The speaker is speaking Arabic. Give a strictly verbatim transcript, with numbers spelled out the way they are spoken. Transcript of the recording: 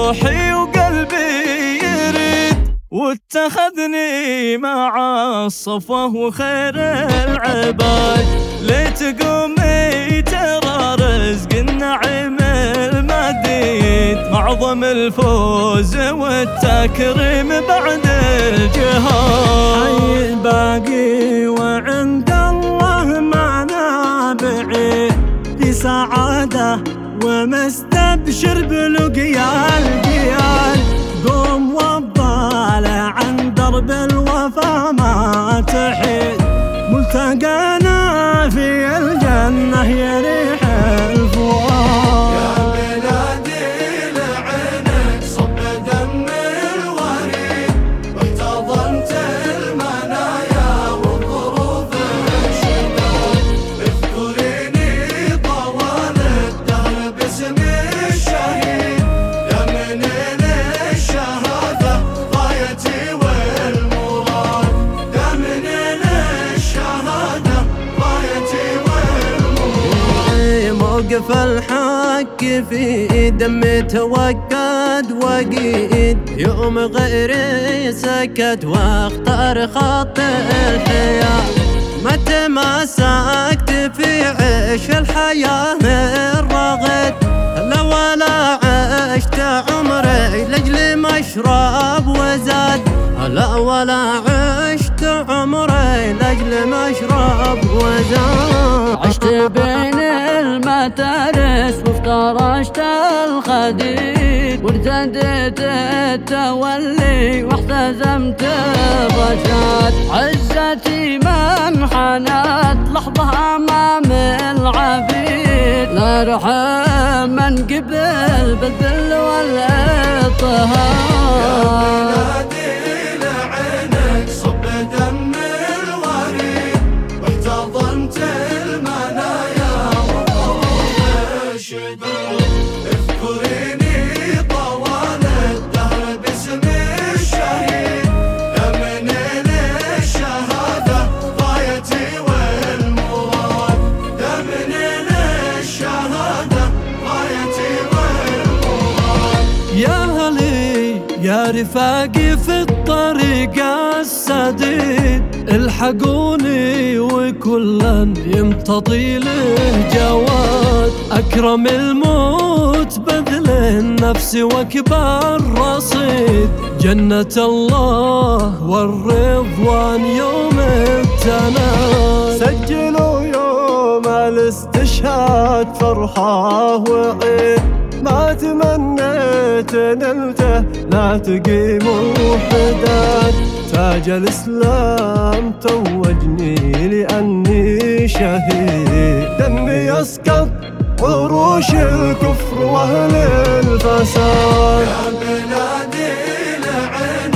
روحي وقلبي يريد، واتخذني مع الصفوة وخير العباد. لتقومي ترى رزق النعيم المديد، معظم الفوز والتكريم بعد الجهاد. حي باقي وعند الله معنا بعيد، في سعادة ومستبشر بلقيا الجيال. قوم وابطالع عن درب الوفا ما تحيد، ملتقانا في الجنة يريح الفؤاد. يا بلادي لعينك صب دم الوريد، واحتضنت المنايا والظروف الشداد. اذكريني طوال الدهر باسم الشهيد، يا منين الشهادة غايتي والمراد. يا منين الشهادة غايتي والمراد. موقف الحق في دمي توكد وقيد، يوم غيري سكت واختار خط الحياة. ما تماسكت في عيش الحياة الرغد، لا ولا عشت عمري لاجل مشرب وزاد. لا ولا عشت عمري لاجل مشرب وزاد. عشت بين المتارس وافترشت الخديد، وارتديت التولي واحتزمت الرشاد. عزتي من حنت لحظة أمام العبيد، لا رحم من قبل بالذل والاضطهاد. يا بلادي لعينك صب دم الوريد، واحتضنت المنايا والظروف الشداد. اذكريني طوال الدهر باسم الشهيد، يا منين الشهادة غايتي والمراد. يا منين الشهادة غايتي والمراد. يا هلي يا رفاقي في الطريق السديد، الحقوني وكلا يمتطي له جواد. أكرم الموت بذل النفس وكبر رصيد، جنة الله والرضوان يوم التناد. سجلوا يوم الاستشهاد فرحة وعيد، ما تمنيت نلته لا تقيموا حداد. تاج الإسلام توجني لأني شهيد، دمي يسقط عروش الكفر وأهل الفساد. يا بلادي لعينك